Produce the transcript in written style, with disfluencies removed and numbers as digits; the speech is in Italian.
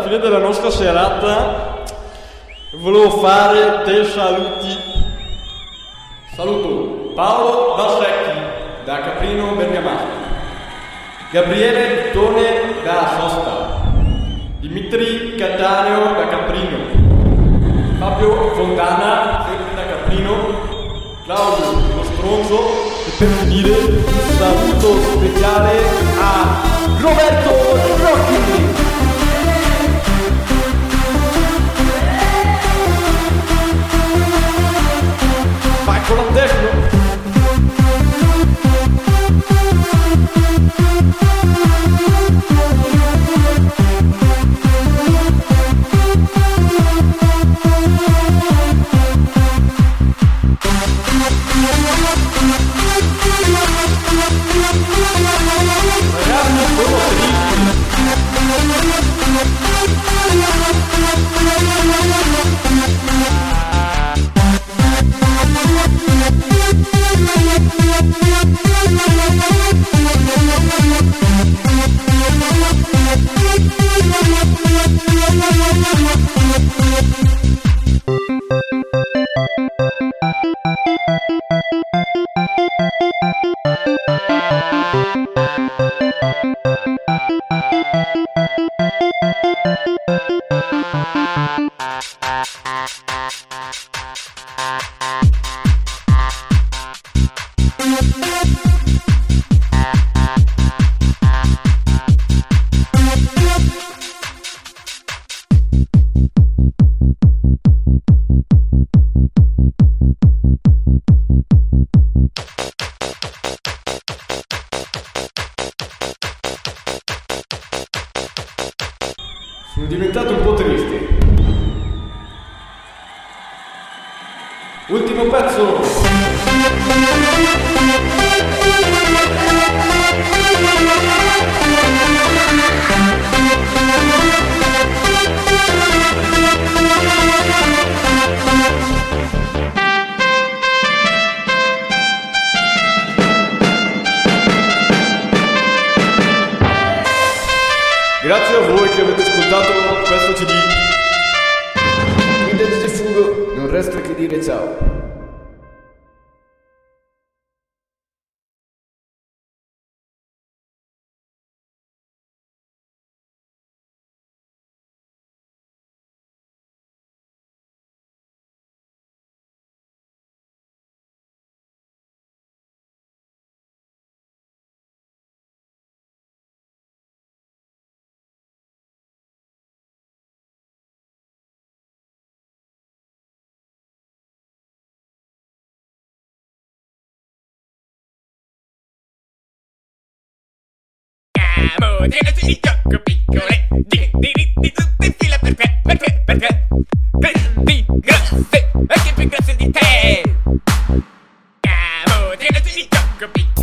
fine della nostra serata volevo fare dei saluti. Saluto Paolo Valsecchi da Caprino Bergamasco, Gabriele Tone da Sosta, Dimitri Cattaneo da Caprino, Fabio Fontana sempre da Caprino, Claudio Lo Stronzo e per finire un saluto speciale a Roberto Rocchi. Vai con la tecno! Sono diventato un po' triste. Ultimo pezzo. Grazie a voi che avete ascoltato questo CD. Quindi adesso fugo, non resta che dire ciao. Ragazzi di gioco piccole, diritti tutti in fila perché grandi, grosse, anche più grosse di te. Ragazzi di gioco piccole.